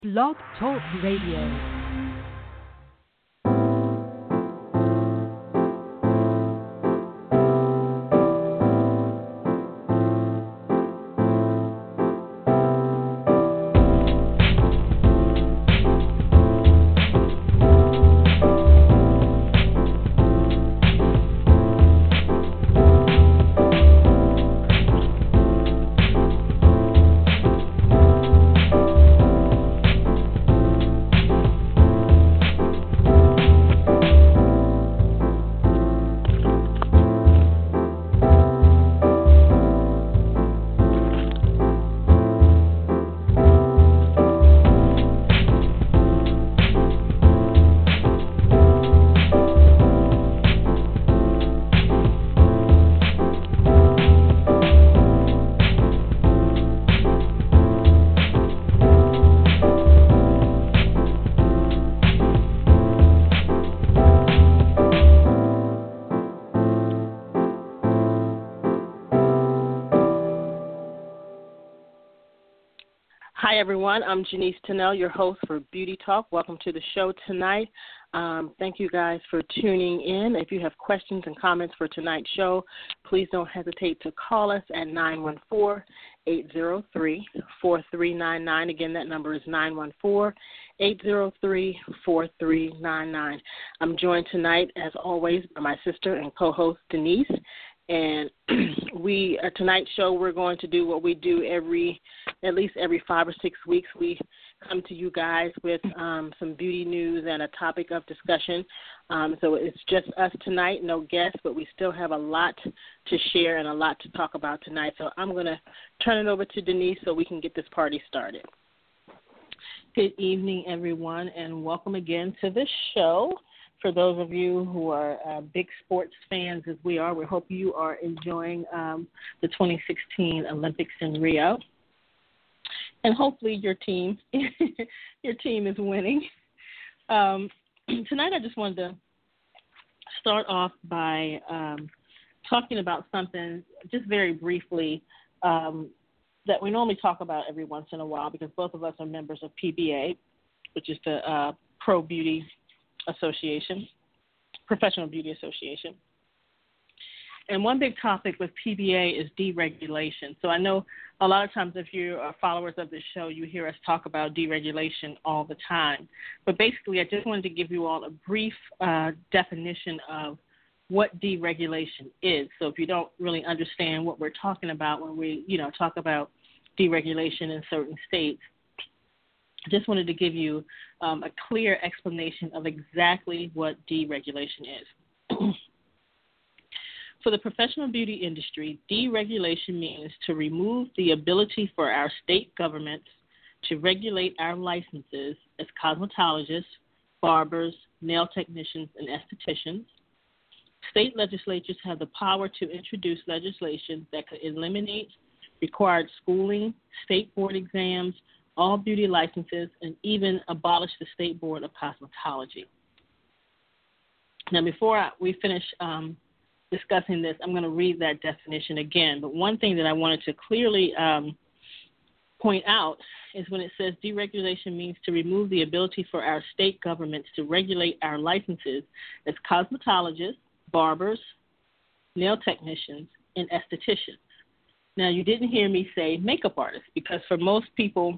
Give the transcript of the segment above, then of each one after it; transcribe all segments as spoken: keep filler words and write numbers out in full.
Blog Talk Radio. Hi, everyone. I'm Janice Tennell, your host for Beauty Talk. Welcome to the show tonight. Um, thank you guys for tuning in. If you have questions and comments for tonight's show, please don't hesitate to call us at nine one four, eight zero three, four three nine nine. Again, that number is nine one four, eight zero three, four three nine nine. I'm joined tonight, as always, by my sister and co-host, Denise. And we, uh, tonight's show, we're going to do what we do every, at least every five or six weeks. We come to you guys with um, some beauty news and a topic of discussion. Um, so it's just us tonight, no guests, but we still have a lot to share and a lot to talk about tonight. So I'm going to turn it over to Denise so we can get this party started. Good evening, everyone, and welcome again to the show. For those of you who are uh, big sports fans as we are, we hope you are enjoying um, the twenty sixteen Olympics in Rio. And hopefully your team your team is winning. Um, tonight I just wanted to start off by um, talking about something just very briefly um, that we normally talk about every once in a while because both of us are members of P B A, which is the uh, Pro Beauty Association, Professional Beauty Association. And one big topic with P B A is deregulation. So I know a lot of times if you are followers of this show, you hear us talk about deregulation all the time. But basically, I just wanted to give you all a brief uh, definition of what deregulation is. So if you don't really understand what we're talking about when we, you know, talk about deregulation in certain states, I just wanted to give you um, a clear explanation of exactly what deregulation is. For the professional beauty industry, deregulation means to remove the ability for our state governments to regulate our licenses as cosmetologists, barbers, nail technicians, and estheticians. State legislatures have the power to introduce legislation that could eliminate required schooling, state board exams, all beauty licenses, and even abolish the State Board of Cosmetology. Now, before I, we finish um, discussing this, I'm going to read that definition again. But one thing that I wanted to clearly um, point out is when it says deregulation means to remove the ability for our state governments to regulate our licenses as cosmetologists, barbers, nail technicians, and estheticians. Now, you didn't hear me say makeup artists because for most people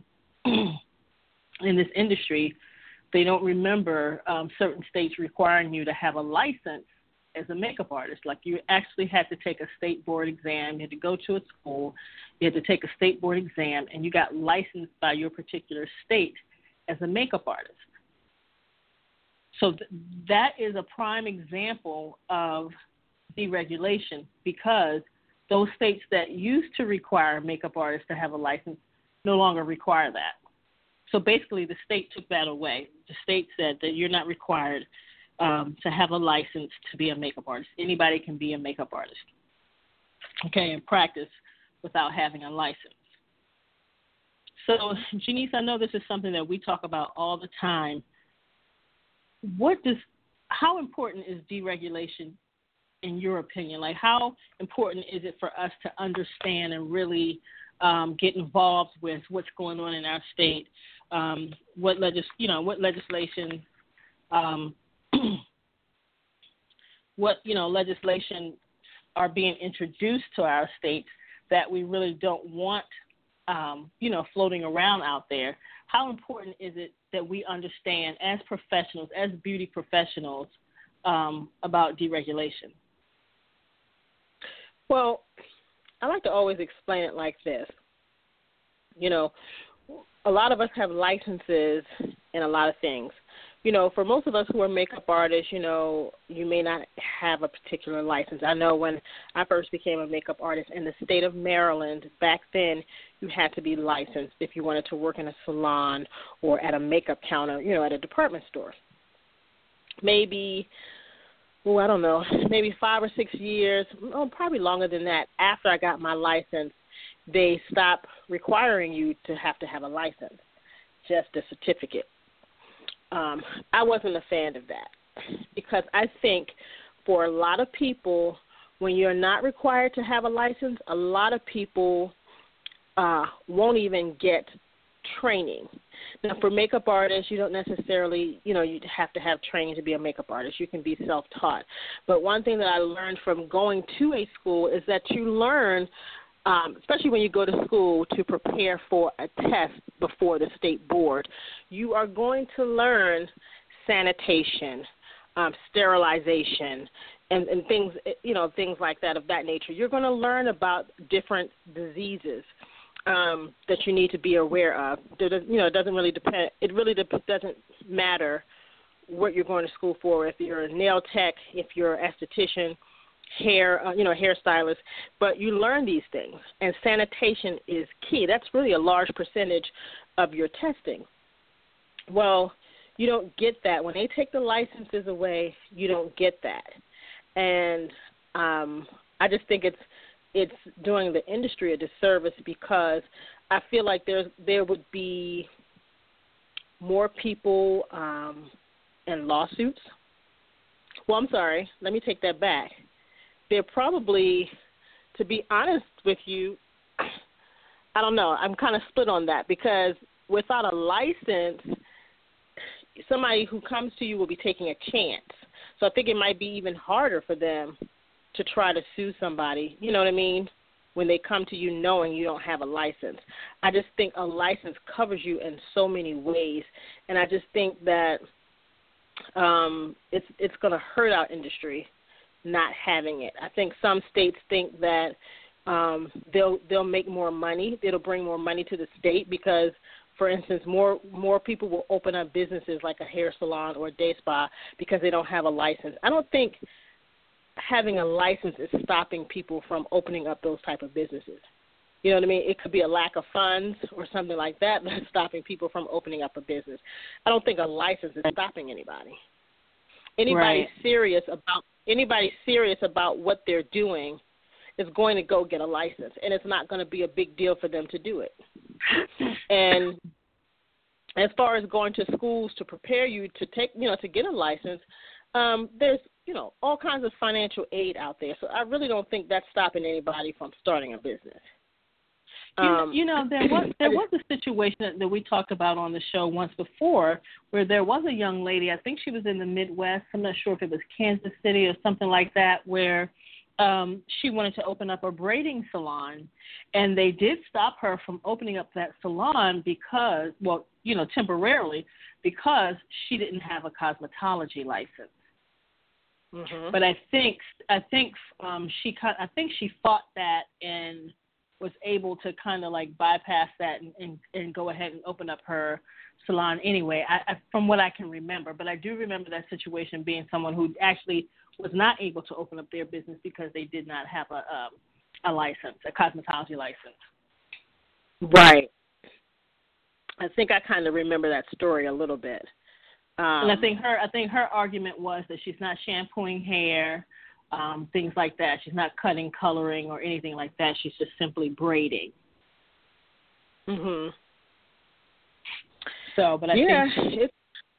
in this industry, they don't remember um, certain states requiring you to have a license as a makeup artist. Like you actually had to take a state board exam, you had to go to a school, you had to take a state board exam, and you got licensed by your particular state as a makeup artist. So th- that is a prime example of deregulation because those states that used to require makeup artists to have a license no longer require that. So basically the state took that away. The state said that you're not required um, to have a license to be a makeup artist. Anybody can be a makeup artist, okay, and practice without having a license. So, Janice, I know this is something that we talk about all the time. What does, how important is deregulation in your opinion? Like, how important is it for us to understand and really um, get involved with what's going on in our state um, what legis you know what legislation um, what you know legislation are being introduced to our states that we really don't want um, you know floating around out there. How important is it that we understand as professionals, as beauty professionals, um, about deregulation? Well, I like to always explain it like this. You know, a lot of us have licenses in a lot of things. You know, for most of us who are makeup artists, you know, you may not have a particular license. I know when I first became a makeup artist in the state of Maryland, back then you had to be licensed if you wanted to work in a salon or at a makeup counter, you know, at a department store. Maybe, oh, I don't know, maybe five or six years, oh, probably longer than that, after I got my license, they stopped requiring you to have to have a license, just a certificate. Um, I wasn't a fan of that because I think for a lot of people, when you're not required to have a license, a lot of people uh, won't even get training. Now, for makeup artists, you don't necessarily, you know, you have to have training to be a makeup artist. You can be self-taught. But one thing that I learned from going to a school is that you learn, um, especially when you go to school to prepare for a test before the state board, you are going to learn sanitation, um, sterilization, and, and things, you know, things like that of that nature. You're going to learn about different diseases um, that you need to be aware of. You know, it doesn't really depend. It really de- doesn't matter what you're going to school for. If you're a nail tech, if you're an esthetician, hair, uh, you know, hairstylist, but you learn these things, and sanitation is key. That's really a large percentage of your testing. Well, you don't get that. When they take the licenses away, you don't get that. And um, I just think it's it's doing the industry a disservice because I feel like there's there would be more people um, in lawsuits. Well, I'm sorry. Let me take that back. They're probably, to be honest with you, I don't know. I'm kind of split on that because without a license, somebody who comes to you will be taking a chance. So I think it might be even harder for them to try to sue somebody, you know what I mean, when they come to you knowing you don't have a license. I just think a license covers you in so many ways, and I just think that um, it's it's going to hurt our industry not having it. I think some states think that um, they'll they'll make more money. It'll bring more money to the state because, for instance, more more people will open up businesses like a hair salon or a day spa because they don't have a license. I don't think having a license is stopping people from opening up those type of businesses. You know what I mean? It could be a lack of funds or something like that that's stopping people from opening up a business. I don't think a license is stopping anybody. Anybody Right. serious about anybody serious about what they're doing is going to go get a license, and it's not going to be a big deal for them to do it. And as far as going to schools to prepare you to take, you know, to get a license, um, there's, you know, all kinds of financial aid out there. So I really don't think that's stopping anybody from starting a business. You know, Um, you know, there was there was a situation that, that we talked about on the show once before where there was a young lady, I think she was in the Midwest, I'm not sure if it was Kansas City or something like that, where um, she wanted to open up a braiding salon, and they did stop her from opening up that salon because, well, you know, temporarily, because she didn't have a cosmetology license. mm-hmm. But I think I think um, she I think she fought that and was able to kind of like bypass that and, and, and go ahead and open up her salon anyway, I, I, from what I can remember. But I do remember that situation being someone who actually was not able to open up their business because they did not have a um, a license, a cosmetology license. Right. I think I kind of remember that story a little bit. Um, and I think her I think her argument was that she's not shampooing hair, Um, things like that. She's not cutting, coloring, or anything like that. She's just simply braiding. Mhm. So, but I yeah, think it's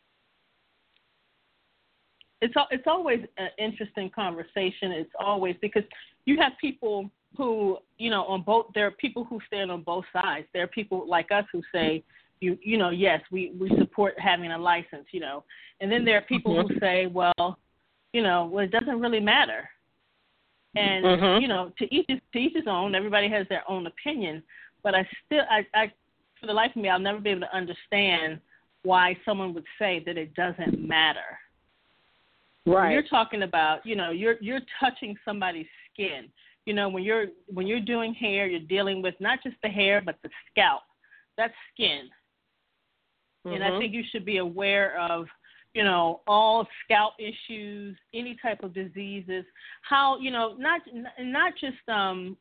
it's it's always an interesting conversation. It's always because you have people who, you know, on both. There are people who stand on both sides. There are people like us who say, you you know, yes, we, we support having a license, you know. And then there are people mm-hmm. who say, well, you know, well, it doesn't really matter. And, mm-hmm. you know, to each, to each his own, everybody has their own opinion. But I still, I, I, for the life of me, I'll never be able to understand why someone would say that it doesn't matter. Right. When you're talking about, you know, you're you're touching somebody's skin. You know, when you're when you're doing hair, you're dealing with not just the hair, but the scalp. That's skin. Mm-hmm. And I think you should be aware of, you know, all scalp issues, any type of diseases. How, you know, not not just um,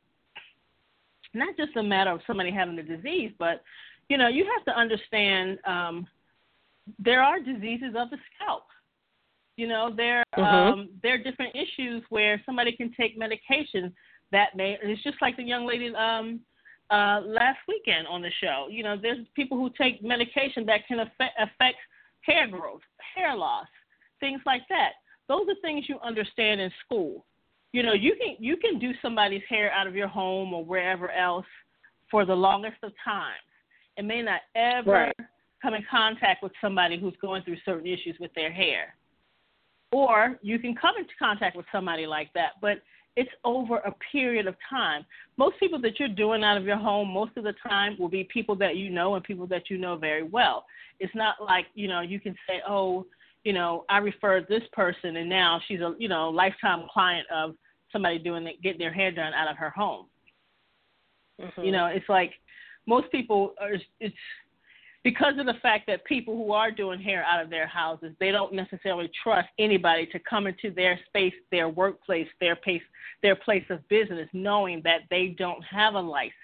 not just a matter of somebody having the disease, but, you know, you have to understand um, there are diseases of the scalp. You know, there mm-hmm. um, there are different issues where somebody can take medication that may. It's just like the young lady um, uh, last weekend on the show. You know, there's people who take medication that can affect, affect hair growth, hair loss, things like that. Those are things you understand in school. You know, you can you can do somebody's hair out of your home or wherever else for the longest of times. It may not ever right. come in contact with somebody who's going through certain issues with their hair. Or you can come into contact with somebody like that, but it's over a period of time. Most people that you're doing out of your home most of the time will be people that you know and people that you know very well. It's not like, you know, you can say, oh, you know, I referred this person and now she's a, you know, lifetime client of somebody doing it, getting their hair done out of her home. Mm-hmm. You know, it's like most people are, it's, because of the fact that people who are doing hair out of their houses, they don't necessarily trust anybody to come into their space, their workplace, their place, their place of business, knowing that they don't have a license.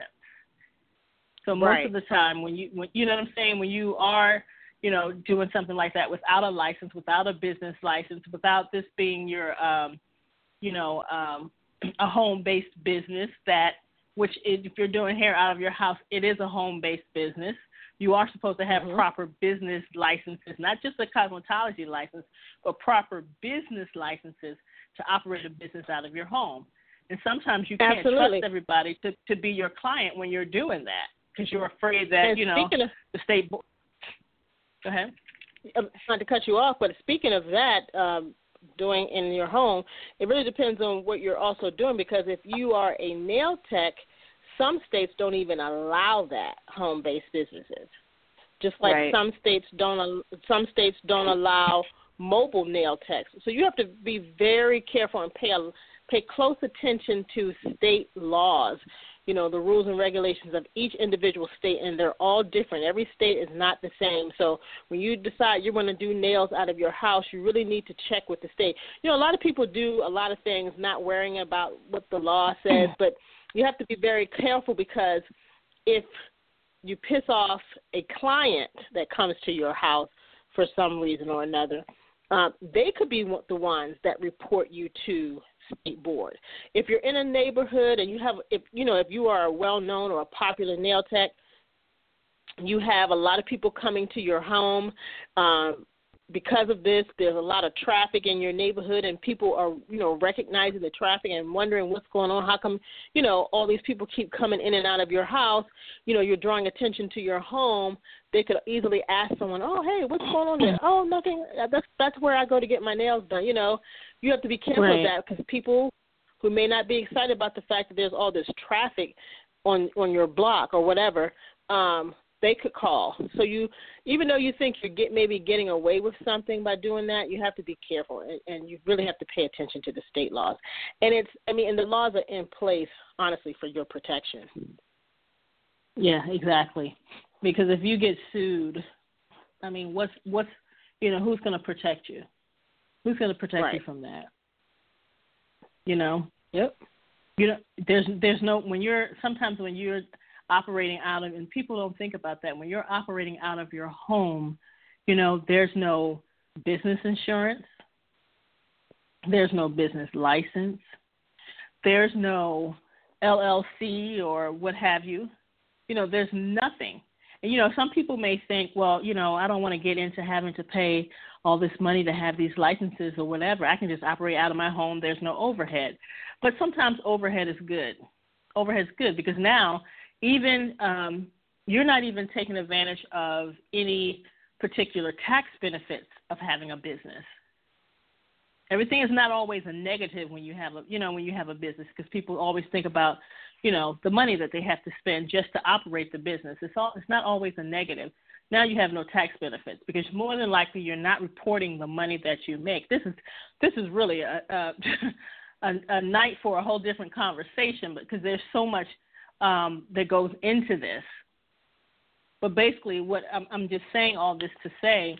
So most right. of the time, when you, when, you know what I'm saying, when you are, you know, doing something like that without a license, without a business license, without this being your, um, you know, um, a home-based business, that which is, if you're doing hair out of your house, it is a home-based business. You are supposed to have mm-hmm. proper business licenses, not just a cosmetology license, but proper business licenses to operate a business out of your home. And sometimes you can't Absolutely. trust everybody to, to be your client when you're doing that because you're afraid that, and you know, of, the state board. Go ahead. I'm not to cut you off, but speaking of that, um, doing in your home, it really depends on what you're also doing, because if you are a nail tech, some states don't even allow that, home-based businesses. Just like right. some states don't, some states don't allow mobile nail techs. So you have to be very careful and pay a, pay close attention to state laws. You know, the rules and regulations of each individual state, and they're all different. Every state is not the same. So when you decide you're going to do nails out of your house, you really need to check with the state. You know, a lot of people do a lot of things not worrying about what the law says, but you have to be very careful, because if you piss off a client that comes to your house for some reason or another, uh, they could be the ones that report you to state board. If you're in a neighborhood and you have, if you know, if you are a well-known or a popular nail tech, you have a lot of people coming to your home. Um, Because of this, there's a lot of traffic in your neighborhood, and people are, you know, recognizing the traffic and wondering what's going on. How come, you know, all these people keep coming in and out of your house? You know, you're drawing attention to your home. They could easily ask someone, oh, hey, what's going on there? Oh, nothing. That's that's where I go to get my nails done. You know, you have to be careful right. of that, because people who may not be excited about the fact that there's all this traffic on on your block or whatever, um, they could call. So you, even though you think you're get, maybe getting away with something by doing that, you have to be careful, and, and you really have to pay attention to the state laws. And it's, I mean, and the laws are in place, honestly, for your protection. Yeah, exactly. Because if you get sued, I mean, what's, what's, you know, who's going to protect you? Who's going to protect right. you from that? You know? Yep. You know, there's, there's no, when you're, sometimes when you're operating out of, and people don't think about that, when you're operating out of your home, you know, there's no business insurance, there's no business license, there's no L L C or what have you, you know, there's nothing. And, you know, some people may think, well, you know, I don't want to get into having to pay all this money to have these licenses or whatever. I can just operate out of my home. There's no overhead. But sometimes overhead is good. Overhead is good because now, even um, you're not even taking advantage of any particular tax benefits of having a business. Everything is not always a negative when you have a, you know, when you have a business, because people always think about, you know, the money that they have to spend just to operate the business. It's all, it's not always a negative. Now you have no tax benefits because more than likely you're not reporting the money that you make. This is this is really a a, a, a night for a whole different conversation, but because there's so much um, that goes into this. But basically, what I'm, I'm just saying all this to say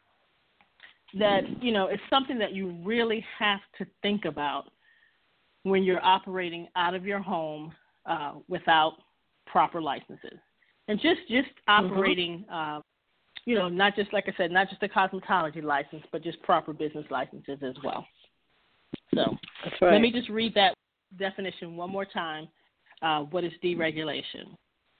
that, you know, it's something that you really have to think about when you're operating out of your home uh, without proper licenses. And just, just operating, mm-hmm. uh, you know, not just, like I said, not just a cosmetology license, but just proper business licenses as well. So right. Let me just read that definition one more time. Uh, what is deregulation?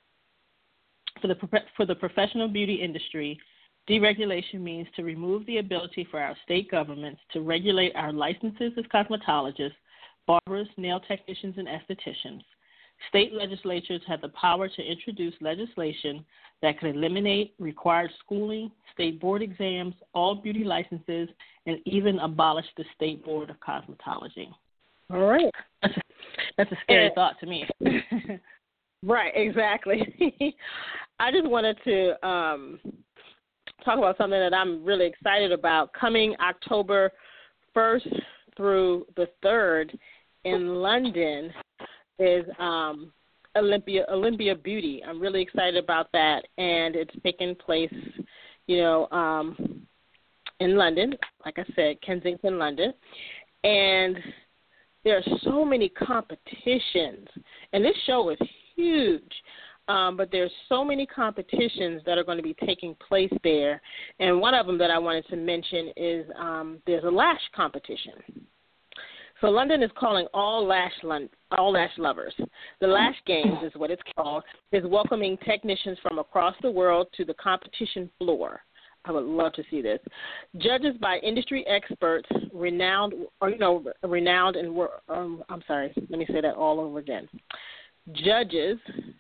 For the, for the professional beauty industry, deregulation means to remove the ability for our state governments to regulate our licenses as cosmetologists, barbers, nail technicians, and estheticians. State legislatures have the power to introduce legislation that could eliminate required schooling, state board exams, all beauty licenses, and even abolish the State Board of Cosmetology. All right. That's a, that's a scary and, thought to me. Right, exactly. I just wanted to um, talk about something that I'm really excited about. Coming October first through the third in London is um, Olympia Olympia Beauty. I'm really excited about that, and it's taking place, you know, um, in London, like I said, Kensington, London, and there are so many competitions, and this show is huge, um, but there's so many competitions that are going to be taking place there, and one of them that I wanted to mention is um, there's a lash competition. So London is calling all lash all lash lovers. The Lash Games is what it's called, is welcoming technicians from across the world to the competition floor. I would love to see this. Judges by industry experts, renowned, or you know, renowned and um, I'm sorry, let me say that all over again. Judges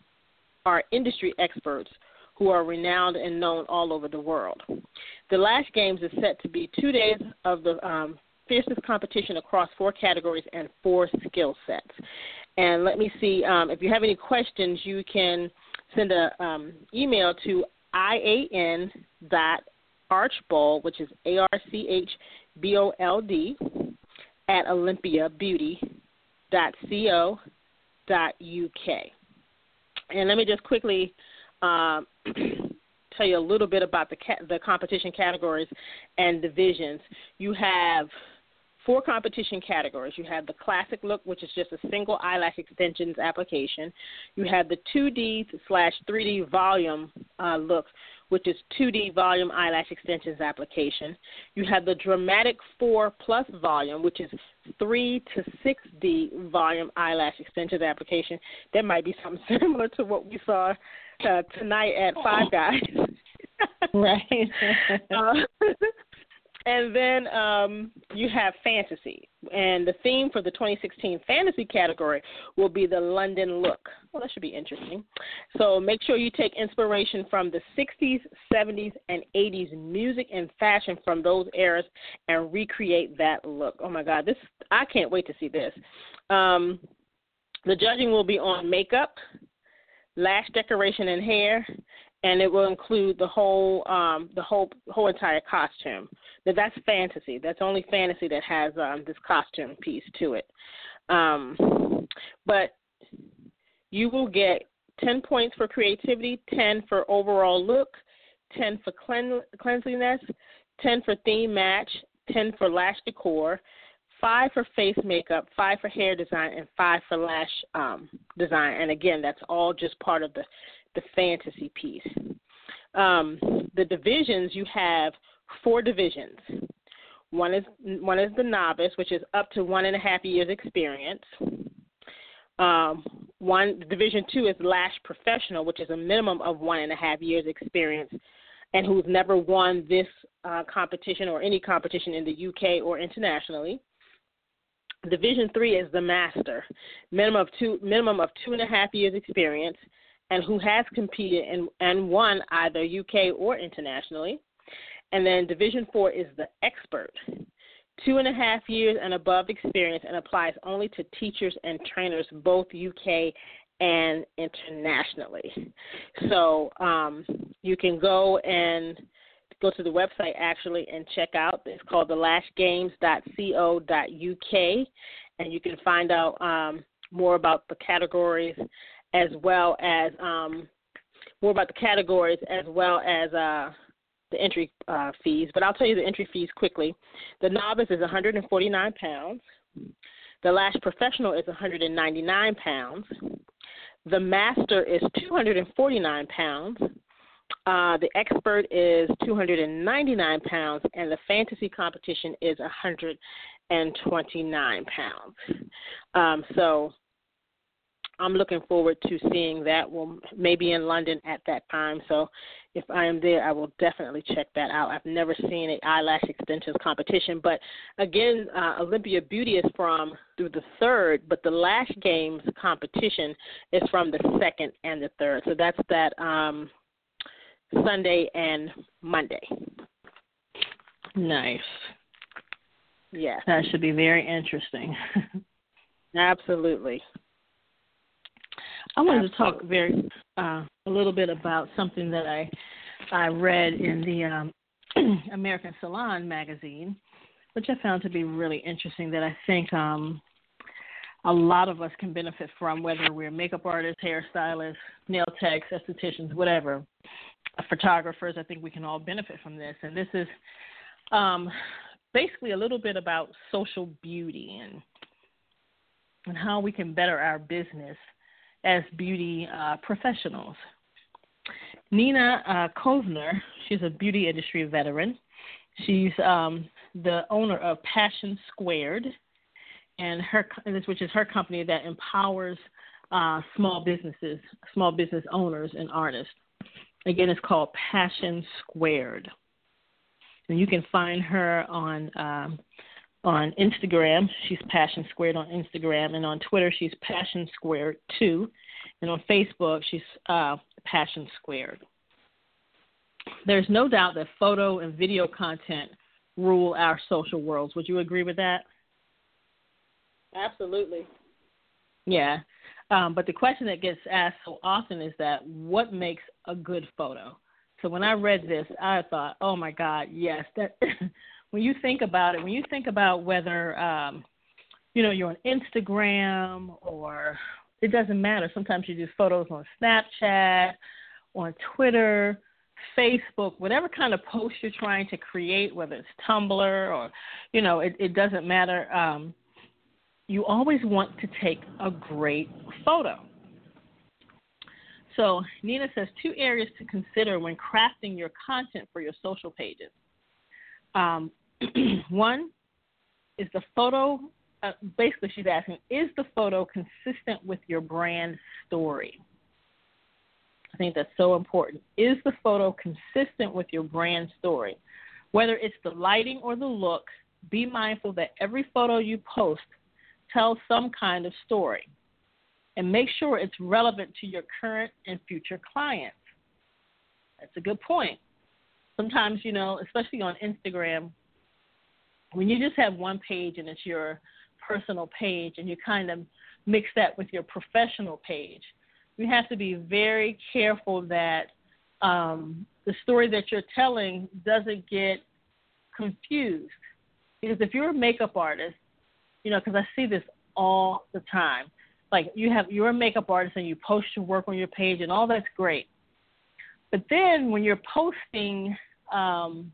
are industry experts who are renowned and known all over the world. The Lash Games is set to be two days of the um, fiercest competition across four categories and four skill sets. And let me see, um, if you have any questions, you can send an um, email to I A N dot archbold, which is A R C H B O L D, at olympia beauty dot co dot U K. And let me just quickly um, tell you a little bit about the ca- the competition categories and divisions. You have four competition categories. You have the classic look, which is just a single eyelash extensions application. You have the two D slash three D volume uh, look, which is two D volume eyelash extensions application. You have the Dramatic four Plus volume, which is three to six D volume eyelash extensions application. That might be something similar to what we saw uh, tonight at Five Guys. Right. uh, And then um, you have fantasy. And the theme for the twenty sixteen fantasy category will be the London look. Well, that should be interesting. So make sure you take inspiration from the sixties, seventies, and eighties music and fashion from those eras and recreate that look. Oh, my God. this I can't wait to see this. Um, the judging will be on makeup, lash decoration, and hair. And it will include the whole, um, the whole, whole entire costume. Now that's fantasy. That's only fantasy that has um, this costume piece to it. Um, but you will get ten points for creativity, ten for overall look, ten for clean, cleanliness, ten for theme match, ten for lash decor, five for face makeup, five for hair design, and five for lash um, design. And again, that's all just part of the the fantasy piece. Um, the divisions, you have four divisions. One is one is the novice, which is up to one and a half years experience. Um, one division two is lash professional, which is a minimum of one and a half years experience, and who's never won this uh, competition or any competition in the U K or internationally. Division three is the master, minimum of two minimum of two and a half years experience. and who has competed and, and won either U K or internationally. And then Division four is the expert, two and a half years and above experience, and applies only to teachers and trainers, both U K and internationally. So um, you can go and go to the website actually and check out. It's called the lash games dot co dot U K, and you can find out um, more about the categories as well as um, more about the categories as well as uh, the entry uh, fees. But I'll tell you the entry fees quickly. The novice is one hundred forty-nine pounds. The lash professional is one hundred ninety-nine pounds. The master is two hundred forty-nine pounds. Uh, the expert is two hundred ninety-nine pounds, and the fantasy competition is one hundred twenty-nine pounds. Um, so I'm looking forward to seeing that. We'll maybe in London at that time. So if I am there, I will definitely check that out. I've never seen an eyelash extensions competition. But, again, uh, Olympia Beauty is from through the third, but the Lash Games competition is from the second and the third. So that's that um, Sunday and Monday. Nice. Yes. That should be very interesting. Absolutely. I wanted to talk very uh, a little bit about something that I I read in the um, American Salon magazine, which I found to be really interesting. That I think um, a lot of us can benefit from, whether we're makeup artists, hairstylists, nail techs, estheticians, whatever, photographers. I think we can all benefit from this. And this is um, basically a little bit about social beauty and and how we can better our business as beauty uh, professionals. Nina uh, Kozner, she's a beauty industry veteran. She's um, the owner of Passion Squared, and her, which is her company that empowers uh, small businesses, small business owners and artists. Again, it's called Passion Squared. And you can find her on um, on Instagram. She's Passion Squared on Instagram, and on Twitter she's Passion Squared two, and on Facebook she's uh, Passion Squared. There's no doubt that photo and video content rule our social worlds. Would you agree with that? Absolutely. Yeah, um, but the question that gets asked so often is that what makes a good photo? So when I read this, I thought, oh my God, yes, that. When you think about it, when you think about whether, um, you know, you're on Instagram or it doesn't matter. Sometimes you do photos on Snapchat, on Twitter, Facebook, whatever kind of post you're trying to create, whether it's Tumblr or, you know, it, it doesn't matter. Um, you always want to take a great photo. So Nina says two areas to consider when crafting your content for your social pages. Um, one is the photo, uh, basically she's asking, is the photo consistent with your brand story? I think that's so important. Is the photo consistent with your brand story? Whether it's the lighting or the look, be mindful that every photo you post tells some kind of story. And make sure it's relevant to your current and future clients. That's a good point. Sometimes, you know, especially on Instagram, when you just have one page and it's your personal page and you kind of mix that with your professional page, you have to be very careful that um, the story that you're telling doesn't get confused. Because if you're a makeup artist, you know, because I see this all the time. Like you have, you're a makeup artist and you post your work on your page and all that's great. But then when you're posting, um,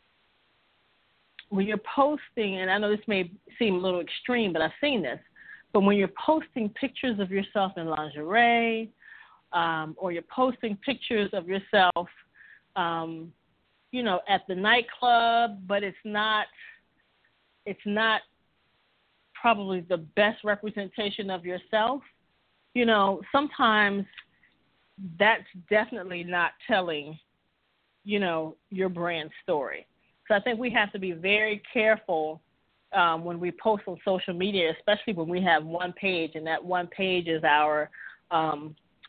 when you're posting, and I know this may seem a little extreme, but I've seen this, but when you're posting pictures of yourself in lingerie, um, or you're posting pictures of yourself, um, you know, at the nightclub, but it's not, it's not probably the best representation of yourself, you know, sometimes that's definitely not telling, you know, your brand story. So I think we have to be very careful um, when we post on social media, especially when we have one page and that one page is our um,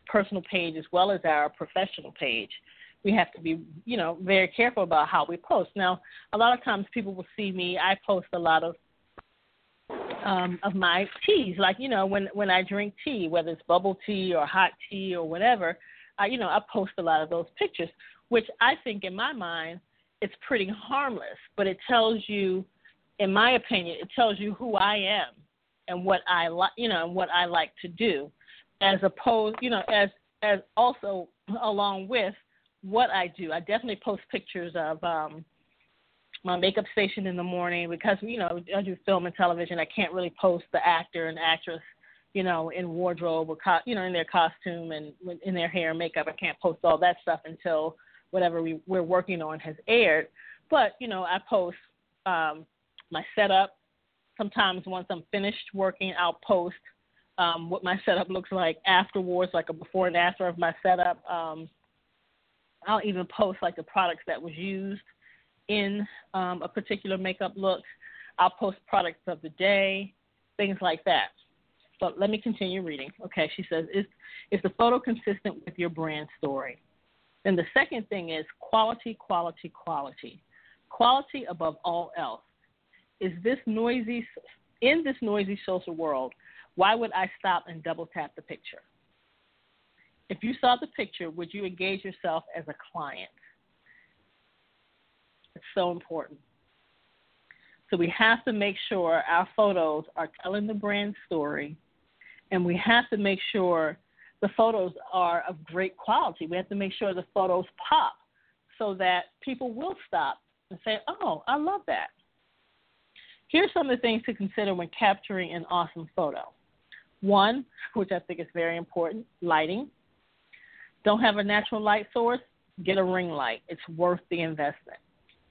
personal page as well as our professional page. We have to be, you know, very careful about how we post. Now, a lot of times people will see me. I post a lot of um, of my teas, like, you know, when, when I drink tea, whether it's bubble tea or hot tea or whatever, I, you know, I post a lot of those pictures, which I think in my mind it's pretty harmless, but it tells you, in my opinion, it tells you who I am and what I like, you know, and what I like to do, as opposed, you know, as as also along with what I do. I definitely post pictures of um, my makeup station in the morning because, you know, I do film and television. I can't really post the actor and actress, you know, in wardrobe or, co- you know, in their costume and in their hair and makeup. I can't post all that stuff until whatever we, we're working on has aired. But, you know, I post um, my setup. Sometimes once I'm finished working, I'll post um, what my setup looks like afterwards, like a before and after of my setup. Um, I'll even post, like, the products that was used in um, a particular makeup look. I'll post products of the day, things like that. But let me continue reading. Okay, she says, is, is the photo consistent with your brand story? Then the second thing is quality, quality, quality. Quality above all else. Is this noisy, in this noisy social world, why would I stop and double tap the picture? If you saw the picture, would you engage yourself as a client? It's so important. So we have to make sure our photos are telling the brand story, and we have to make sure the photos are of great quality. We have to make sure the photos pop so that people will stop and say, oh, I love that. Here's some of the things to consider when capturing an awesome photo. One, which I think is very important, lighting. Don't have a natural light source? Get a ring light. It's worth the investment.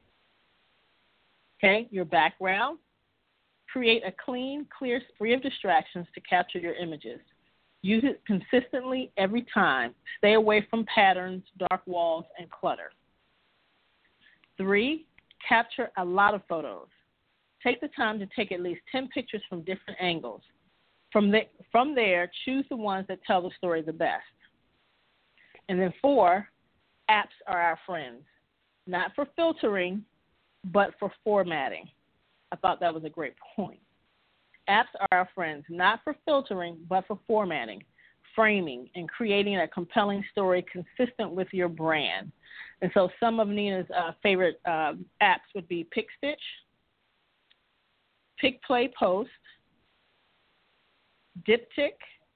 Okay, your background. Create a clean, clear, free of distractions to capture your images. Use it consistently every time. Stay away from patterns, dark walls, and clutter. Three, capture a lot of photos. Take the time to take at least ten pictures from different angles. From, the, from there, choose the ones that tell the story the best. And then four, apps are our friends. Not for filtering, but for formatting. I thought that was a great point. Apps are our friends, not for filtering, but for formatting, framing, and creating a compelling story consistent with your brand. And so some of Nina's uh, favorite uh, apps would be PicStitch, PicPlayPost, Diptyque,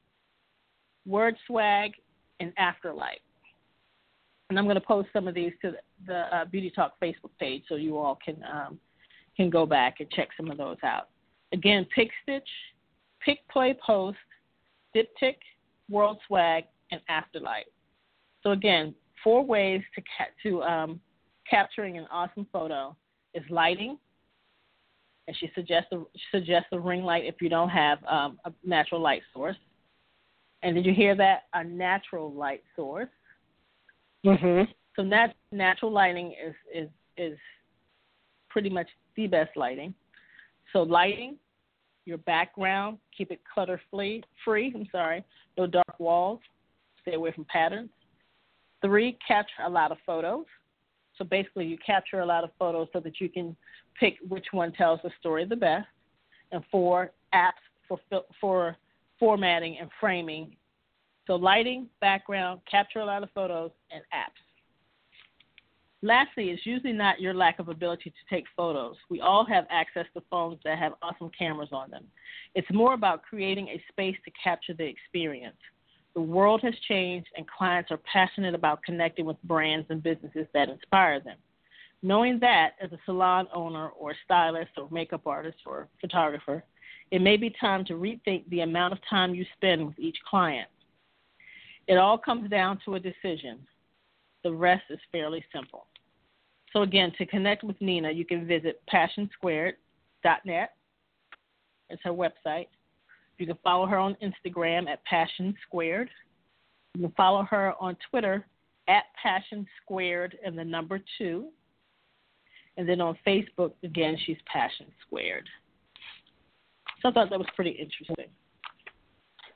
WordSwag, and Afterlight. And I'm going to post some of these to the uh, Beauty Talk Facebook page so you all can um, can go back and check some of those out. Again, PicStitch, PicPlayPost, Diptyque, WordSwag, and Afterlight. So again, four ways to ca- to um, capturing an awesome photo is lighting, and she suggests a, suggests a ring light if you don't have um, a natural light source. And did you hear that? A natural light source. Mm-hmm. So nat- natural lighting is, is is pretty much the best lighting. So lighting, your background, keep it clutter free. Free. I'm sorry, no dark walls. Stay away from patterns. Three, capture a lot of photos. So basically, you capture a lot of photos so that you can pick which one tells the story the best. And four, apps for for formatting and framing. So lighting, background, capture a lot of photos, and apps. Lastly, it's usually not your lack of ability to take photos. We all have access to phones that have awesome cameras on them. It's more about creating a space to capture the experience. The world has changed, and clients are passionate about connecting with brands and businesses that inspire them. Knowing that, as a salon owner or stylist or makeup artist or photographer, it may be time to rethink the amount of time you spend with each client. It all comes down to a decision. The rest is fairly simple. So again, to connect with Nina, you can visit passion squared dot net. It's her website. You can follow her on Instagram at Passion Squared. You can follow her on Twitter at Passion Squared and the number two. And then on Facebook, again, she's Passion Squared. So I thought that was pretty interesting.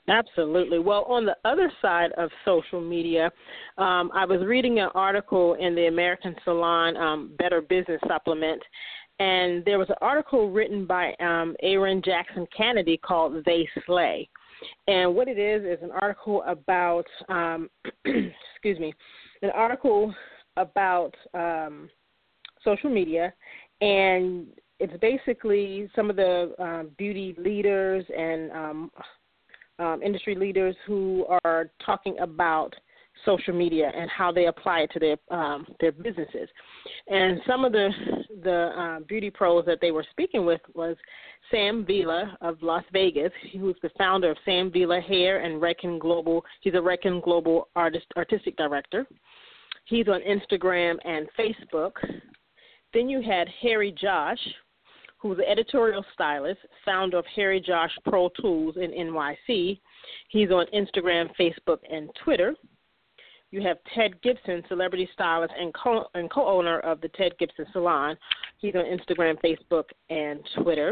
Absolutely. Well, on the other side of social media, um, I was reading an article in the American Salon um, Better Business Supplement, and there was an article written by um, Aaron Jackson Kennedy called They Slay. And what it is is an article about, um, excuse me, an article about um, social media, and it's basically some of the um, beauty leaders and um, Um, industry leaders who are talking about social media and how they apply it to their um, their businesses. And some of the the uh, beauty pros that they were speaking with was Sam Vila of Las Vegas, who's the founder of Sam Vila Hair and Redken Global. He's a Redken Global artist artistic director. He's on Instagram and Facebook. Then you had Harry Josh, who's the editorial stylist, founder of Harry Josh Pro Tools in N Y C. He's on Instagram, Facebook, and Twitter. You have Ted Gibson, celebrity stylist and, co- and co-owner of the Ted Gibson Salon. He's on Instagram, Facebook, and Twitter.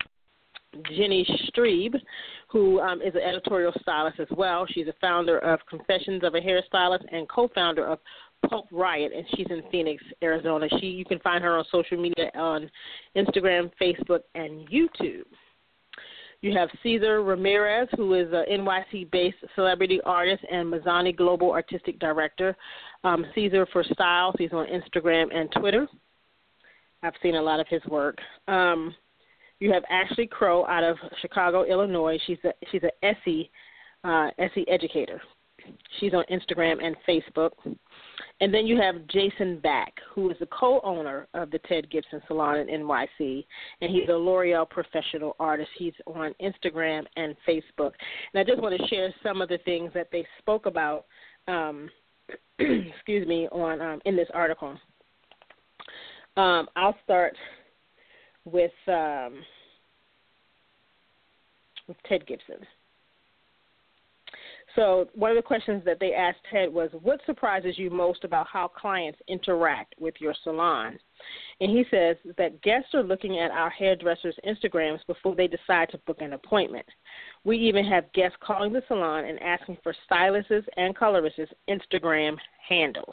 Jenny Strebe, who um, is an editorial stylist as well. She's a founder of Confessions of a Hairstylist and co-founder of Pulp Riot, and she's in Phoenix, Arizona. She you can find her on social media on Instagram, Facebook, and YouTube. You have Cesar Ramirez, who is an N Y C-based celebrity artist and Mazzani Global Artistic Director. Um, Cesar for Styles, he's on Instagram and Twitter. I've seen a lot of his work. Um, you have Ashley Crow out of Chicago, Illinois. She's a she's an Essie uh, Essie educator. She's on Instagram and Facebook. And then you have Jason Back, who is the co-owner of the Ted Gibson Salon in N Y C, and he's a L'Oreal professional artist. He's on Instagram and Facebook. And I just want to share some of the things that they spoke about, um, excuse me, on um, in this article. Um, I'll start with um, with Ted Gibson. So one of the questions that they asked Ted was, what surprises you most about how clients interact with your salon? And he says that guests are looking at our hairdressers' Instagrams before they decide to book an appointment. We even have guests calling the salon and asking for stylists and colorists' Instagram handles.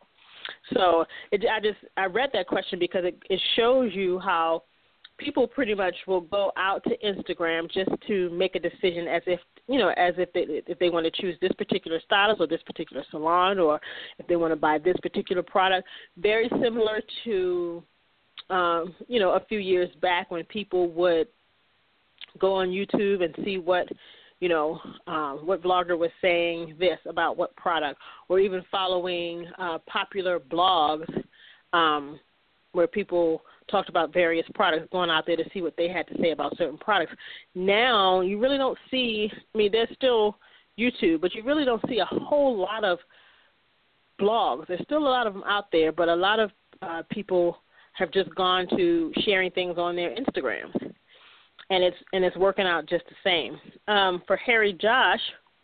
So it, I just I read that question because it, it shows you how people pretty much will go out to Instagram just to make a decision as if, you know, as if they, if they want to choose this particular stylist or this particular salon, or if they want to buy this particular product. Very similar to, um, you know, a few years back when people would go on YouTube and see what, you know, um, what vlogger was saying this about what product, or even following uh, popular blogs um, where people talked about various products, going out there to see what they had to say about certain products. Now you really don't see, I mean, there's still YouTube, but you really don't see a whole lot of blogs. There's still a lot of them out there, but a lot of uh, people have just gone to sharing things on their Instagrams, and it's and it's working out just the same. Um, for Harry Josh,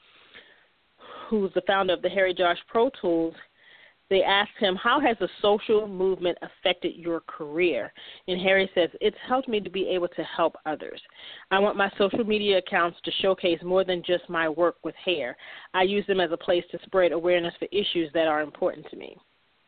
who's the founder of the Harry Josh Pro Tools, they asked him, how has the social movement affected your career? And Harry says, it's helped me to be able to help others. I want my social media accounts to showcase more than just my work with hair. I use them as a place to spread awareness for issues that are important to me.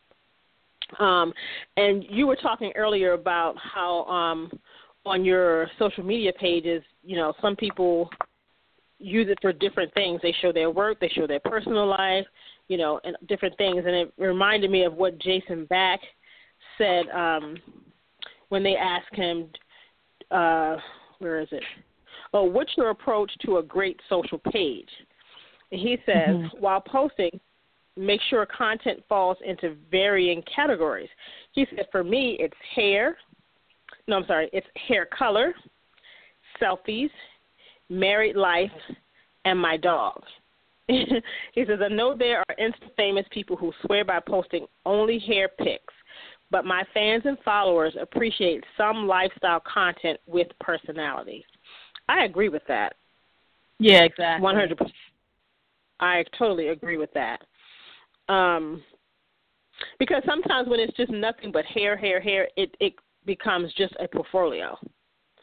Um, and you were talking earlier about how um, on your social media pages, you know, some people use it for different things. They show their work, they show their personal life, you know, and different things. And it reminded me of what Jason Back said um, when they asked him, uh, where is it? Oh, what's your approach to a great social page? And he says, mm-hmm. while posting, make sure content falls into varying categories. He said, for me, it's hair. No, I'm sorry. It's hair color, selfies, married life, and my dog. He says, I know there are Insta-famous people who swear by posting only hair pics, but my fans and followers appreciate some lifestyle content with personality. I agree with that. Yeah, exactly. one hundred percent. I totally agree with that. Um, because sometimes when it's just nothing but hair, hair, hair, it, it becomes just a portfolio.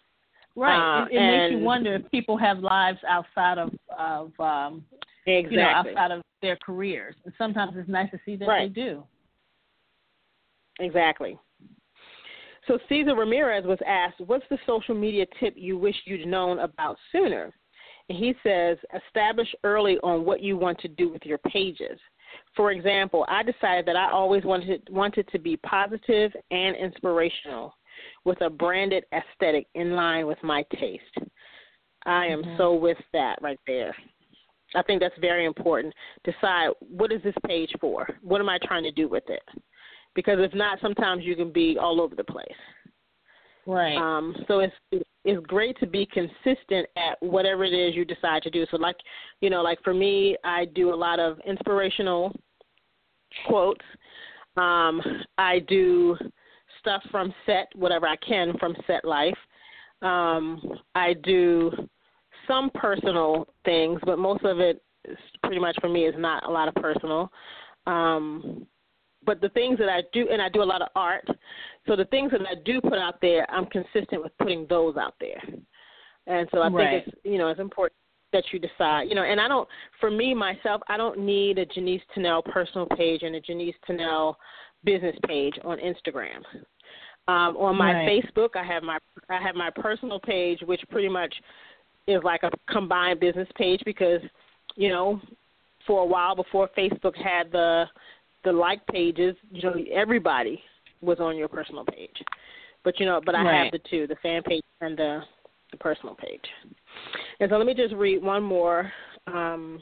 Right. Uh, it it and makes you wonder if people have lives outside of, of um, exactly. you know, outside of their careers. And sometimes it's nice to see that right. they do. Exactly. So Cesar Ramirez was asked, what's the social media tip you wish you'd known about sooner? And he says, establish early on what you want to do with your pages. For example, I decided that I always wanted wanted to be positive and inspirational with a branded aesthetic in line with my taste. I am mm-hmm. so with that right there. I think that's very important. Decide, what is this page for? What am I trying to do with it? Because if not, sometimes you can be all over the place. Right. Um, so it's it's great to be consistent at whatever it is you decide to do. So like, you know, like for me, I do a lot of inspirational quotes. Um, I do stuff from Set, whatever I can from Set Life. Um, I do some personal things, but most of it is pretty much for me is not a lot of personal. Um, but the things that I do, and I do a lot of art, so the things that I do put out there, I'm consistent with putting those out there. And so I right. think it's, you know, it's important that you decide, you know, and I don't, for me, myself, I don't need a Janice Tunnell personal page and a Janice Tunnell business page on Instagram. Um, on my right. Facebook, I have my I have my personal page, which pretty much is like a combined business page because, you know, for a while before Facebook had the the like pages, you know, everybody was on your personal page. But, you know, but I right. have the two, the fan page and the, the personal page. And so let me just read one more. Um,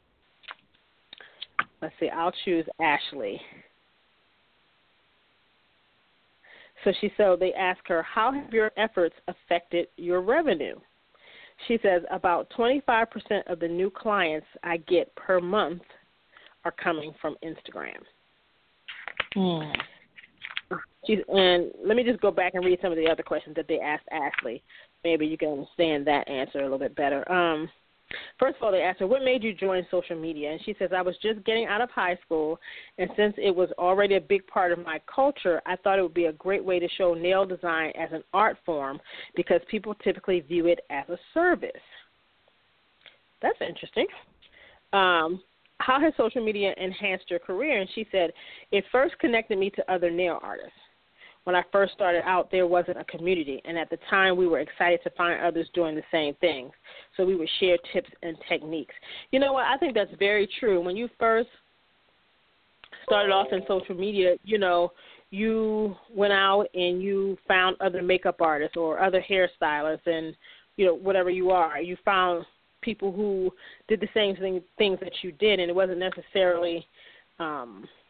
let's see, I'll choose Ashley. So she so they ask her, how have your efforts affected your revenue? She says about twenty-five percent of the new clients I get per month are coming from Instagram. Mm. She's, and let me just go back and read some of the other questions that they asked Ashley. Maybe you can understand that answer a little bit better. Um, first of all, they asked her, what made you join social media? And she says, I was just getting out of high school, and since it was already a big part of my culture, I thought it would be a great way to show nail design as an art form because people typically view it as a service. That's interesting. Um, how has social media enhanced your career? And she said, it first connected me to other nail artists. When I first started out, there wasn't a community, and at the time we were excited to find others doing the same things. So we would share tips and techniques. You know what? I think that's very true. When you first started off in social media, you know, you went out and you found other makeup artists or other hairstylists and, you know, whatever you are. You found people who did the same thing, things that you did, and it wasn't necessarily um, –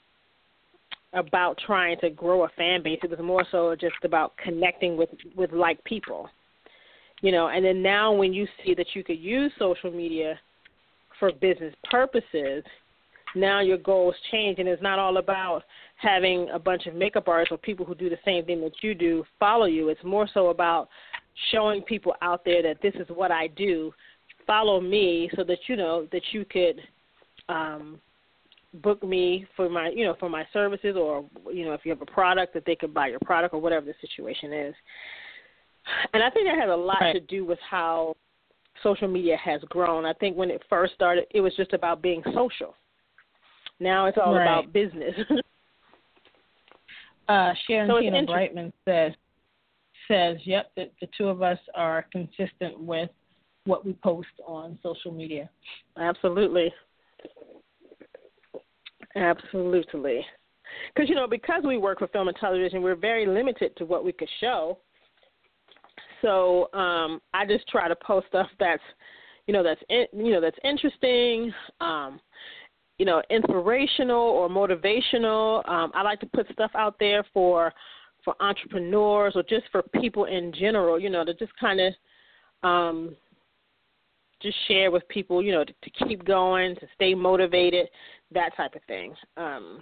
about trying to grow a fan base. It was more so just about connecting with, with like people, you know, and then now when you see that you could use social media for business purposes, now your goals change, and it's not all about having a bunch of makeup artists or people who do the same thing that you do follow you. It's more so about showing people out there that this is what I do. Follow me so that, you know, that you could um, book me for my, you know, for my services, or, you know, if you have a product that they could buy your product or whatever the situation is. And I think that has a lot right. to do with how social media has grown. I think when it first started, it was just about being social. Now it's all right. about business. uh, Sharon so Tina Brightman says, says, yep, that the two of us are consistent with what we post on social media. Absolutely. Absolutely. Because, you know, because we work for film and television, we're very limited to what we could show. So um, I just try to post stuff that's, you know, that's, in, you know, that's interesting, um, you know, inspirational or motivational. Um, I like to put stuff out there for for entrepreneurs or just for people in general, you know, to just kind of um, just share with people, you know, to, to keep going, to stay motivated, that type of thing. Um,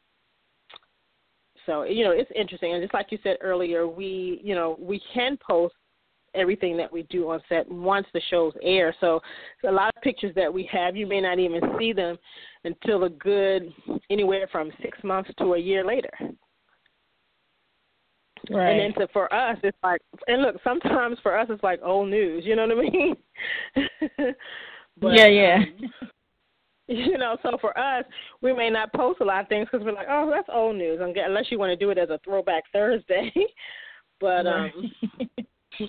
so, you know, it's interesting. And just like you said earlier, we, you know, we can post everything that we do on set once the shows air. So, so a lot of pictures that we have, you may not even see them until a good anywhere from six months to a year later. Right. And then to, for us, it's like, and look, sometimes for us it's like old news. You know what I mean? but, yeah, yeah. Um, you know, so for us, we may not post a lot of things because we're like, oh, that's old news, unless you want to do it as a throwback Thursday. but um, so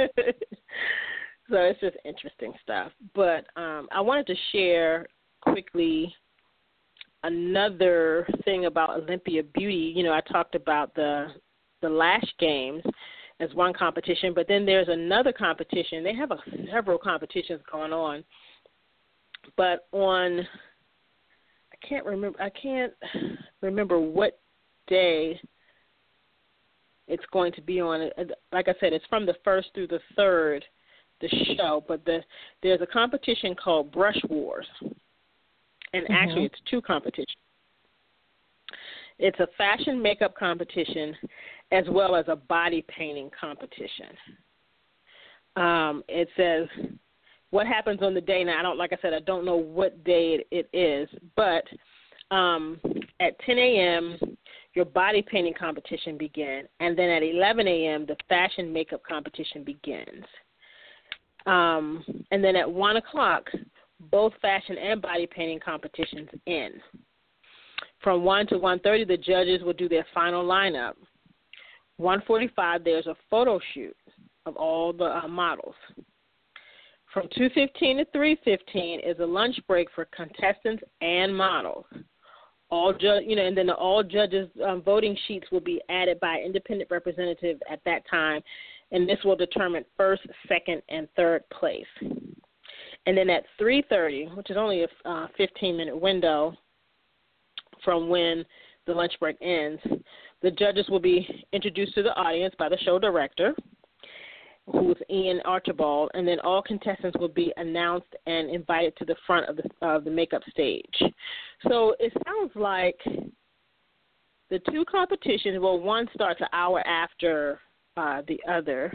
it's just interesting stuff. But um, I wanted to share quickly another thing about Olympia Beauty. You know, I talked about the the Lash Games as one competition, but then there's another competition. They have a, several competitions going on. But on, I can't remember. I can't remember what day it's going to be on. Like I said, it's from the first through the third, the show. But the there's a competition called Brush Wars, and mm-hmm. actually it's two competitions. It's a fashion makeup competition as well as a body painting competition. Um, it says what happens on the day. Now, I don't, like I said, I don't know what day it, it is, but um, at ten a.m., your body painting competition begins, and then at eleven a.m., the fashion makeup competition begins. Um, and then at one o'clock, both fashion and body painting competitions end. From one to one thirty, the judges will do their final lineup. one forty-five, there's a photo shoot of all the uh, models. From two fifteen to three fifteen is a lunch break for contestants and models. All ju- you know, and then the all judges' um, voting sheets will be added by independent representative at that time, and this will determine first, second, and third place. And then at three thirty, which is only a uh, fifteen-minute window from when the lunch break ends, the judges will be introduced to the audience by the show director, who's Ian Archibald, and then all contestants will be announced and invited to the front of the of the makeup stage. So it sounds like the two competitions, well, one starts an hour after uh, the other.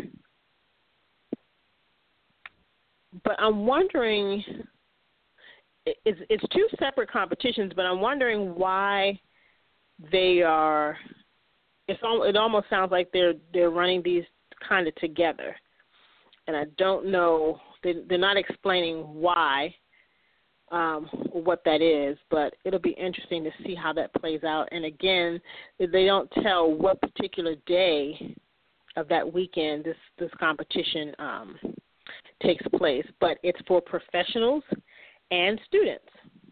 But I'm wondering, it's, it's two separate competitions, but I'm wondering why they are, it's, it almost sounds like they're they're running these kind of together, and I don't know, they, they're not explaining why, um, or what that is, but it'll be interesting to see how that plays out. And again, they don't tell what particular day of that weekend this, this competition um, takes place, but it's for professionals and students.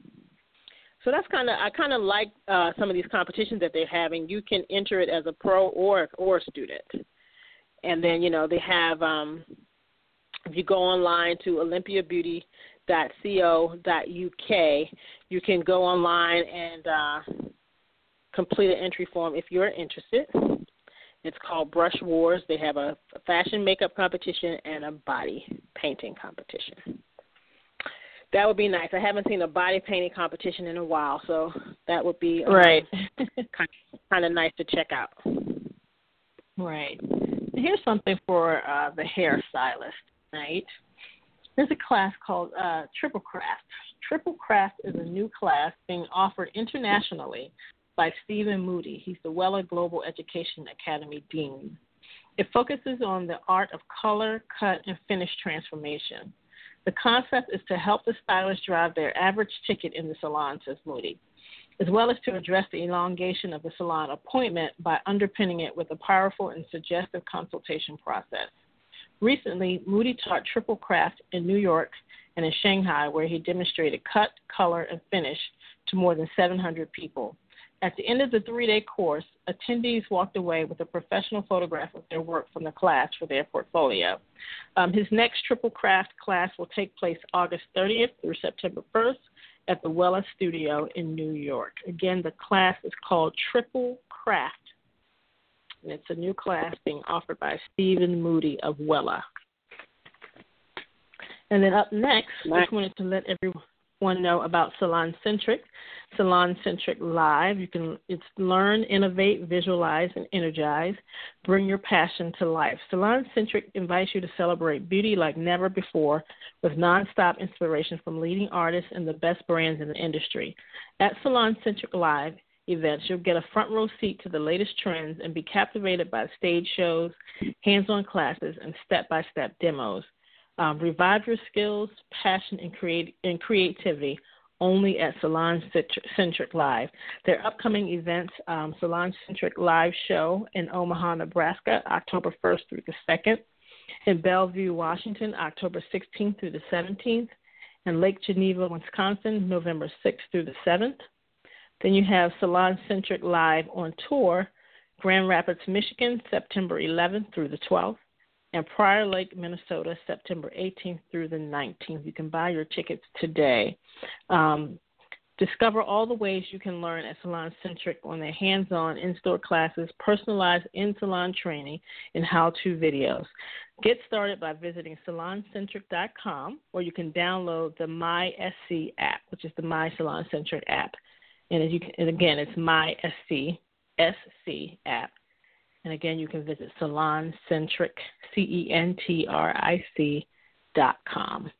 So that's kind of, I kind of like uh, some of these competitions that they're having. You can enter it as a pro or or a student. And then, you know, they have, um, if you go online to olympia beauty dot co dot u k, you can go online and uh, complete an entry form if you're interested. It's called Brush Wars. They have a fashion makeup competition and a body painting competition. That would be nice. I haven't seen a body painting competition in a while, so that would be um, right. kind, kind of nice to check out. Right. Here's something for uh, the hairstylist, right? There's a class called uh, Triple Craft. Triple Craft is a new class being offered internationally by Stephen Moody. He's the Wella Global Education Academy Dean. It focuses on the art of color, cut, and finish transformation. The concept is to help the stylists drive their average ticket in the salon, says Moody, as well as to address the elongation of the salon appointment by underpinning it with a powerful and suggestive consultation process. Recently, Moody taught Triple Craft in New York and in Shanghai, where he demonstrated cut, color, and finish to more than seven hundred people. At the end of the three-day course, attendees walked away with a professional photograph of their work from the class for their portfolio. Um, his next Triple Craft class will take place August thirtieth through September first at the Wella Studio in New York. Again, the class is called Triple Craft, and it's a new class being offered by Stephen Moody of Wella. And then up next, I just wanted to let everyone know about Salon Centric. Salon Centric Live. You can it's learn, innovate, visualize, and energize. Bring your passion to life. Salon Centric invites you to celebrate beauty like never before with nonstop inspiration from leading artists and the best brands in the industry. At Salon Centric Live, events. You'll get a front row seat to the latest trends and be captivated by stage shows, hands-on classes, and step-by-step demos. Um, revive your skills, passion, and, create, and creativity only at Salon Centric Live. Their upcoming events, um, Salon Centric Live Show in Omaha, Nebraska, October first through the second. In Bellevue, Washington, October sixteenth through the seventeenth. In Lake Geneva, Wisconsin, November sixth through the seventh. Then you have Salon Centric Live on Tour, Grand Rapids, Michigan, September eleventh through the twelfth. And Prior Lake, Minnesota, September eighteenth through the nineteenth. You can buy your tickets today. Um, discover all the ways you can learn at Salon Centric on their hands-on in-store classes, personalized in-salon training, and how-to videos. Get started by visiting salon centric dot com, or you can download the MySC app, which is the My Salon Centric app. And, as you can, and again, it's MySC S C app. And again, you can visit Salon Centric, C E N T R I C dot com.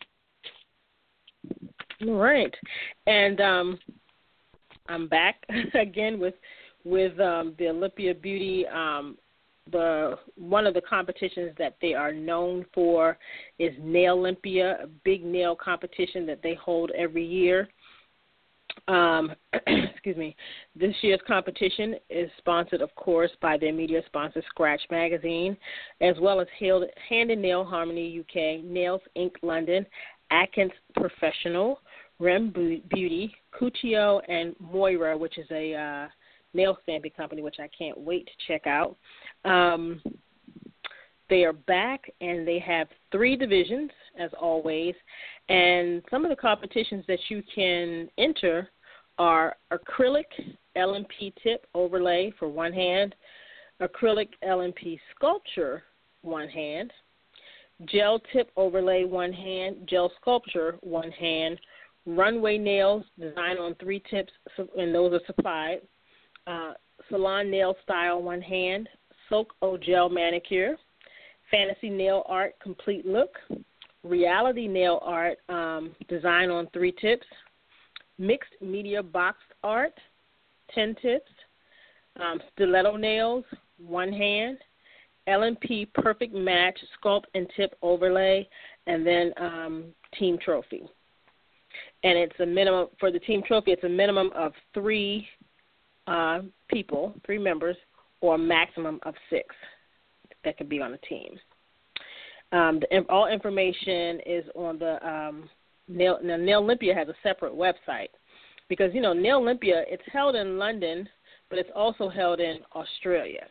All right. And um, I'm back again with with um, the Olympia Beauty. Um, the one of the competitions that they are known for is Nail Olympia, a big nail competition that they hold every year. Um, excuse me. This year's competition is sponsored, of course, by their media sponsor, Scratch Magazine, as well as Hand and Nail Harmony U K, Nails Incorporated London, Atkins Professional, Rem Beauty, Cuccio, and Moira, which is a uh, nail stamping company, which I can't wait to check out. Um, they are back, and they have three divisions, as always. And some of the competitions that you can enter are acrylic L M P tip overlay for one hand, acrylic L M P sculpture one hand, gel tip overlay one hand, gel sculpture one hand, runway nails design on three tips, and those are supplied, uh, salon nail style one hand, Silk O Gel manicure, fantasy nail art complete look, reality nail art um, design on three tips, mixed media boxed art, ten tips, um, stiletto nails, one hand, L M P perfect match sculpt and tip overlay, and then um, team trophy. And it's a minimum, for the team trophy, it's a minimum of three uh, people, three members, or a maximum of six that could be on a team. Um, the, all information is on the um, Nail, now, Nail Olympia has a separate website because, you know, Nail Olympia, it's held in London, but it's also held in Australia.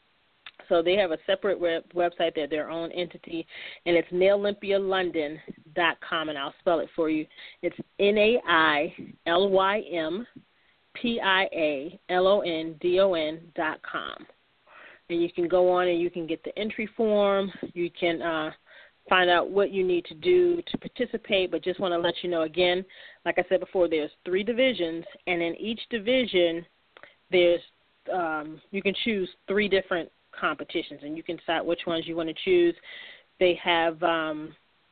So they have a separate web, website. They're their own entity, and it's nail olympia london dot com, and I'll spell it for you. It's N A I L Y M P I A L O N D O N dot com. And you can go on and you can get the entry form. You can uh, find out what you need to do to participate, but just want to let you know again, like I said before, there's three divisions, and in each division there's um, you can choose three different competitions, and you can decide which ones you want to choose. They have um,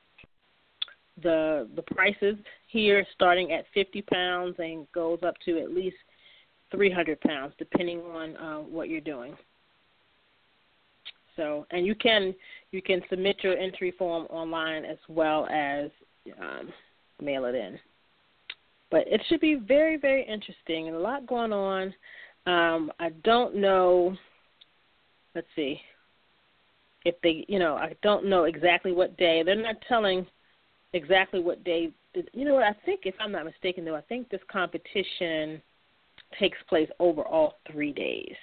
the the prices here starting at fifty pounds and goes up to at least three hundred pounds, depending on uh, what you're doing. So, and you can you can submit your entry form online as well as um, mail it in. But it should be very, very interesting and a lot going on. Um, I don't know. Let's see if they, you know, I don't know exactly what day. They're not telling exactly what day. You know what? I think, if I'm not mistaken, though, I think this competition takes place over all three days.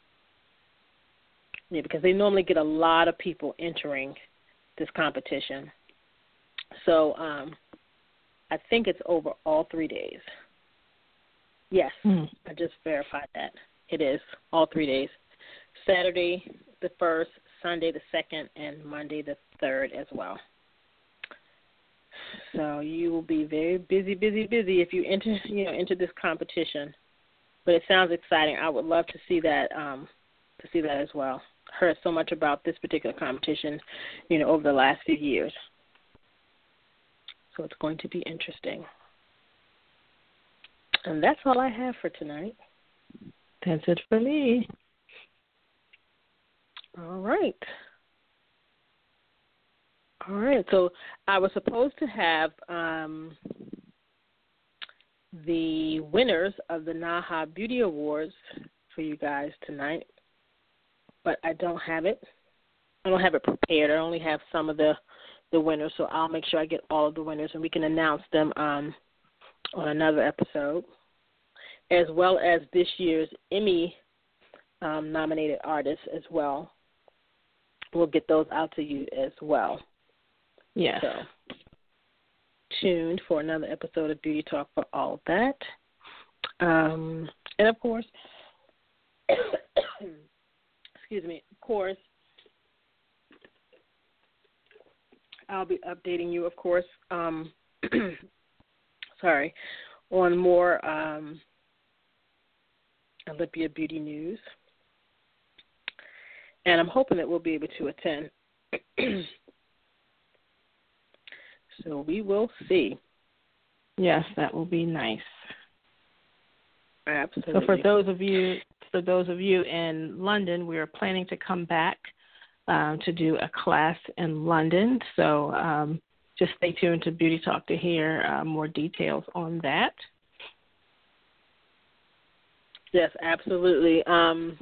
Yeah, because they normally get a lot of people entering this competition. So um, I think it's over all three days. Yes, mm. I just verified that. It is all three days. Saturday the first, Sunday the second, and Monday the third as well. So you will be very busy, busy, busy if you enter, you know, into this competition. But it sounds exciting. I would love to see that, um, to see that as well. Heard so much about this particular competition, you know, over the last few years. So it's going to be interesting. And that's all I have for tonight. That's it for me. All right. All right. So I was supposed to have um, the winners of the NAHA Beauty Awards for you guys tonight, but I don't have it. I don't have it prepared. I only have some of the, the winners, so I'll make sure I get all of the winners, and we can announce them um, on another episode, as well as this year's Emmy um, nominated artists as well. We'll get those out to you as well. Yeah. So, tuned for another episode of Beauty Talk for all that. Um, and of course, excuse me, of course, I'll be updating you, of course, um, sorry, on more um, Olympia Beauty news. And I'm hoping that we'll be able to attend. So we will see. Yes, that will be nice. Absolutely. So for those of you, for those of you in London, we are planning to come back um, to do a class in London. So um, just stay tuned to Beauty Talk to hear uh, more details on that. Yes, absolutely. Um,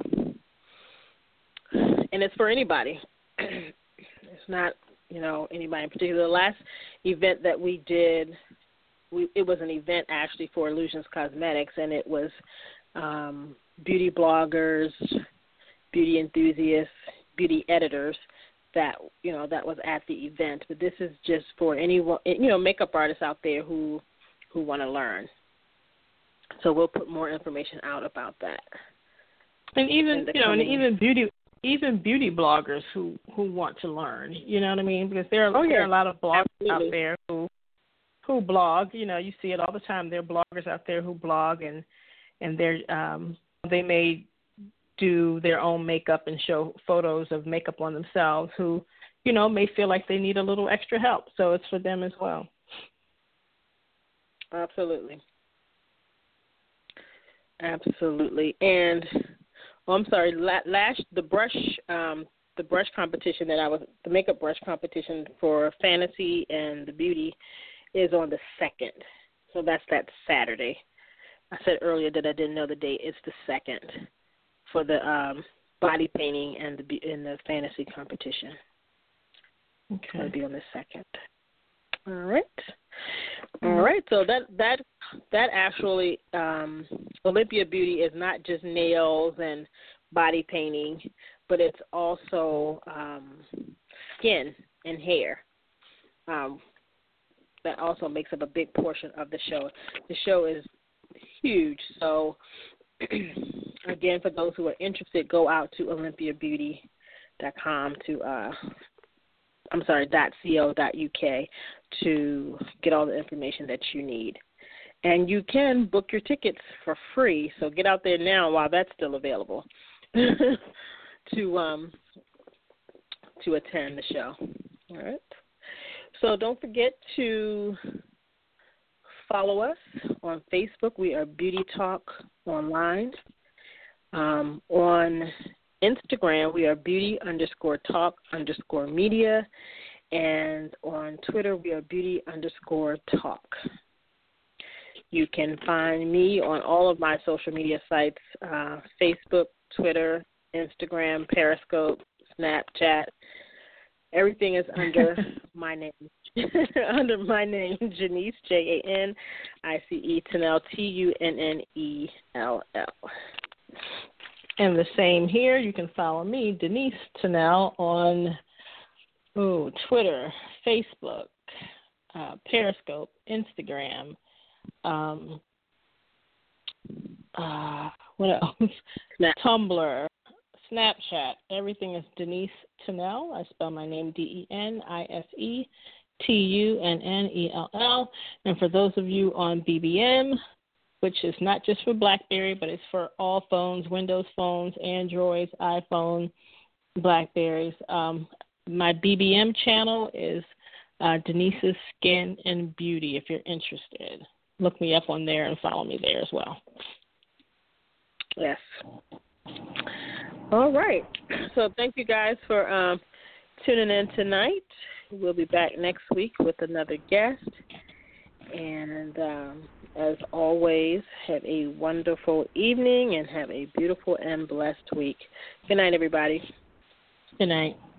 and it's for anybody. It's not, you know, anybody in particular. The last event that we did, we, it was an event actually for Illusions Cosmetics, and it was um, beauty bloggers, beauty enthusiasts, beauty editors that, you know, that was at the event. But this is just for anyone, you know, makeup artists out there who who want to learn. So we'll put more information out about that. And even, you know, and even beauty even beauty bloggers who, who want to learn, you know what I mean? Because there are, oh, yeah. there are a lot of bloggers Absolutely. out there who who blog. You know, you see it all the time. There are bloggers out there who blog, and and they're um, they may do their own makeup and show photos of makeup on themselves who, you know, may feel like they need a little extra help. So it's for them as well. Absolutely. Absolutely. And oh, I'm sorry, last the brush um, the brush competition that I was the makeup brush competition for Fantasy and the Beauty is on the second. So that's that Saturday. I said earlier that I didn't know the date. It's the second for the um, body painting and the in the Fantasy competition. Okay. It'll be on the second. All right. All right. So that that that actually um, Olympia Beauty is not just nails and body painting, but it's also um, skin and hair. Um, that also makes up a big portion of the show. The show is huge. So again, for those who are interested, go out to olympia beauty dot com to uh, I'm sorry, .co.uk to get all the information that you need. And you can book your tickets for free, so get out there now while that's still available to um, to attend the show. All right. So don't forget to follow us on Facebook. We are Beauty Talk Online. Um, on Instagram, we are beauty underscore talk underscore media. And on Twitter, we are beauty underscore talk. You can find me on all of my social media sites, uh, Facebook, Twitter, Instagram, Periscope, Snapchat. Everything is under my name. under my name, Janice, J A N I C E, Tunnell, T U N N E L L. And the same here. You can follow me, Denise Tunnell, on ooh, Twitter, Facebook, uh, Periscope, Instagram, um, uh, what else? Snap. Tumblr, Snapchat. Everything is Denise Tunnell. I spell my name D E N I S E T U N N E L L. And for those of you on B B M, which is not just for BlackBerry, but it's for all phones, Windows phones, Androids, iPhone, BlackBerries. Um, my B B M channel is uh, Denise's Skin and Beauty, if you're interested. Look me up on there and follow me there as well. Yes. All right. So thank you guys for um, tuning in tonight. We'll be back next week with another guest. And um, as always, have a wonderful evening and have a beautiful and blessed week. Good night, everybody. Good night.